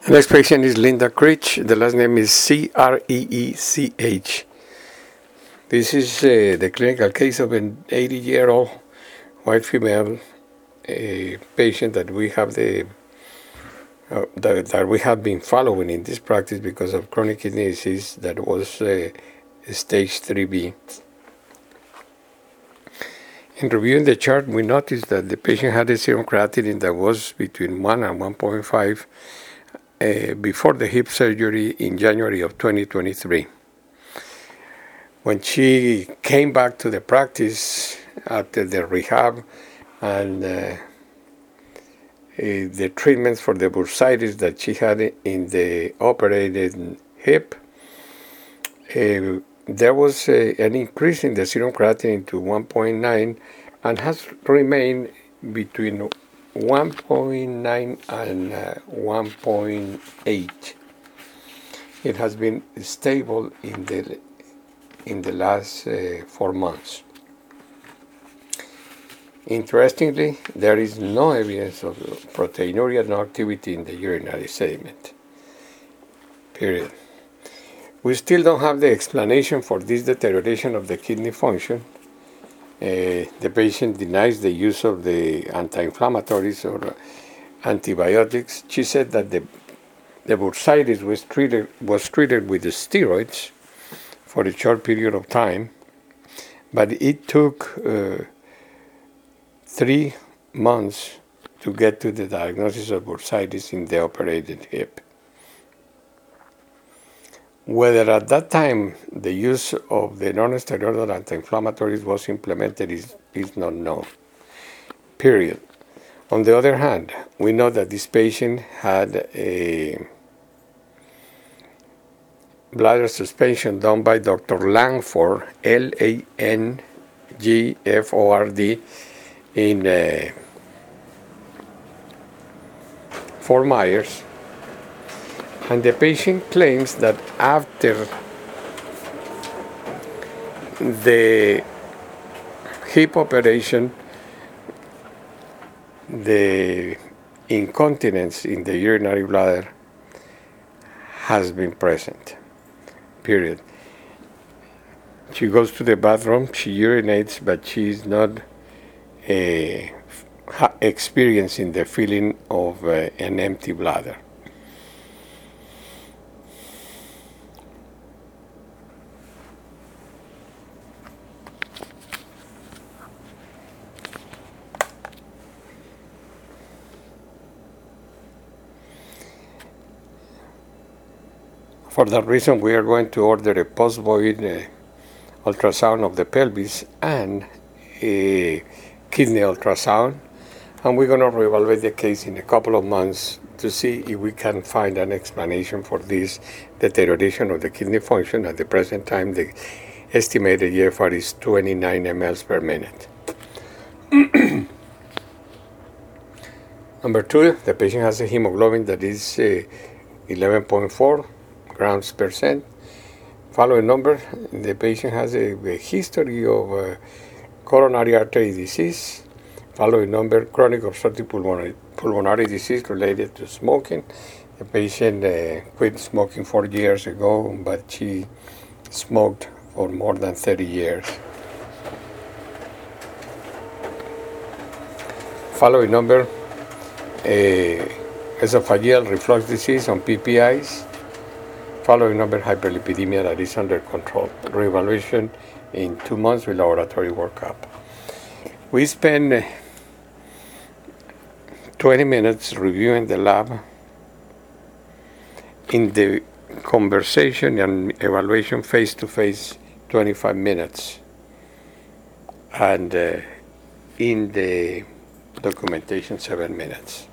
The next patient is Linda Creech. The last name is Creech. This is the clinical case of an 80-year-old white female patient that we have that we have been following in this practice because of chronic kidney disease that was stage 3B. In reviewing the chart, we noticed that the patient had a serum creatinine that was between 1 and 1.5 before the hip surgery in January of 2023. When she came back to the practice after the rehab and the treatments for the bursitis that she had in the operated hip, there was an increase in the serum creatinine to 1.9 and has remained between 1.9 and 1.8. It has been stable in the last 4 months. Interestingly, there is no evidence of proteinuria, no activity in the urinary sediment. Period. We still don't have the explanation for this deterioration of the kidney function. The patient denies the use of the anti-inflammatories or antibiotics. She said that the bursitis was treated with the steroids for a short period of time, but it took 3 months to get to the diagnosis of bursitis in the operated hip. Whether at that time the use of the non-steroidal anti-inflammatories was implemented is not known. Period. On the other hand, we know that this patient had a bladder suspension done by Dr. Langford, Langford, in Fort Myers. And the patient claims that after the hip operation, the incontinence in the urinary bladder has been present. Period. She goes to the bathroom, she urinates, but she is not experiencing the feeling of an empty bladder. For that reason, we are going to order a post-void ultrasound of the pelvis and a kidney ultrasound, and we're going to reevaluate the case in a couple of months to see if we can find an explanation for this deterioration of the kidney function. At the present time, the estimated GFR is 29 mL per minute. Number 2, the patient has a hemoglobin that is 11.4 grams per cent. Following number, the patient has a history of coronary artery disease. Following number, chronic obstructive pulmonary disease related to smoking. The patient quit smoking 4 years ago, but she smoked for more than 30 years. Following number, esophageal reflux disease on PPIs. Following number, hyperlipidemia that is under control. Reevaluation in 2 months with laboratory workup. We spend 20 minutes reviewing the lab. In the conversation and evaluation face-to-face, 25 minutes. And in the documentation, 7 minutes.